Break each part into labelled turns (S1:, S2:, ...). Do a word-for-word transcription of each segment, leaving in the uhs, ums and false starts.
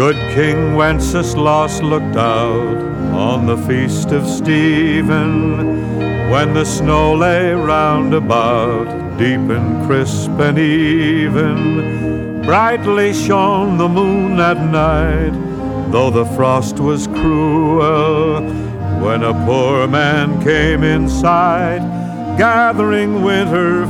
S1: Good King Wenceslas looked out on the feast of Stephen, when the snow lay round about, deep and crisp and even. Brightly shone the moon at night, though the frost was cruel, when a poor man came in sight, gathering winter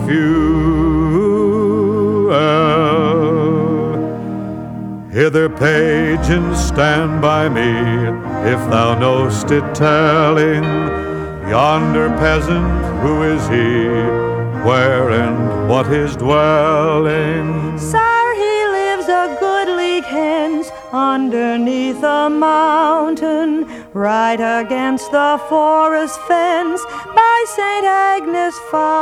S1: fuel. Hither, page, and stand by me, if thou know'st it telling, yonder peasant, who is he, where and what his dwelling?
S2: Sire, he lives a goodly hence underneath a mountain, right against the forest fence by Saint Agnes'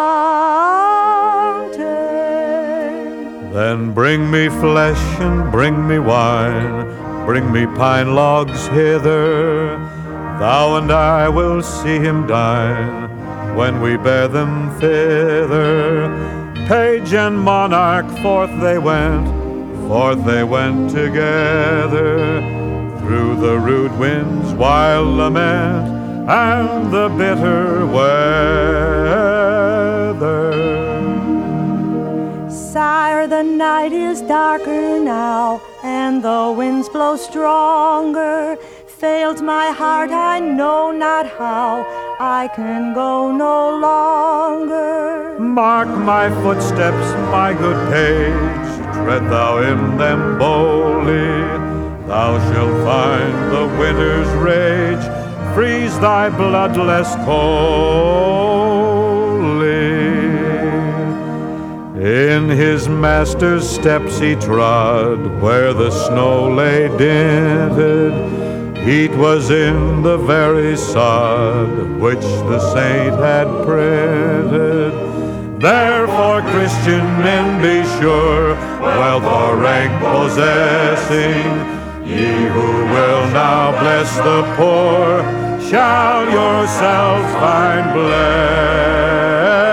S2: fountain.
S1: Then bring me flesh and bring me wine, bring me pine logs hither, thou and I will see him dine, when we bear them thither. Page and monarch, forth they went, forth they went together, through the rude wind's wild lament and the bitter weather.
S2: Sire, the night is darker now, and the winds blow stronger. Fails my heart, I know not how, I can go no longer.
S1: Mark my footsteps, my good page, tread thou in them boldly. Thou shalt find the winter's rage freeze thy blood less coldly. In his master's steps he trod, where the snow lay dinted. Heat was in the very sod which the saint had printed. Therefore, Christian men, be sure, wealth or rank possessing, ye who will now bless the poor, shall yourselves find blessing.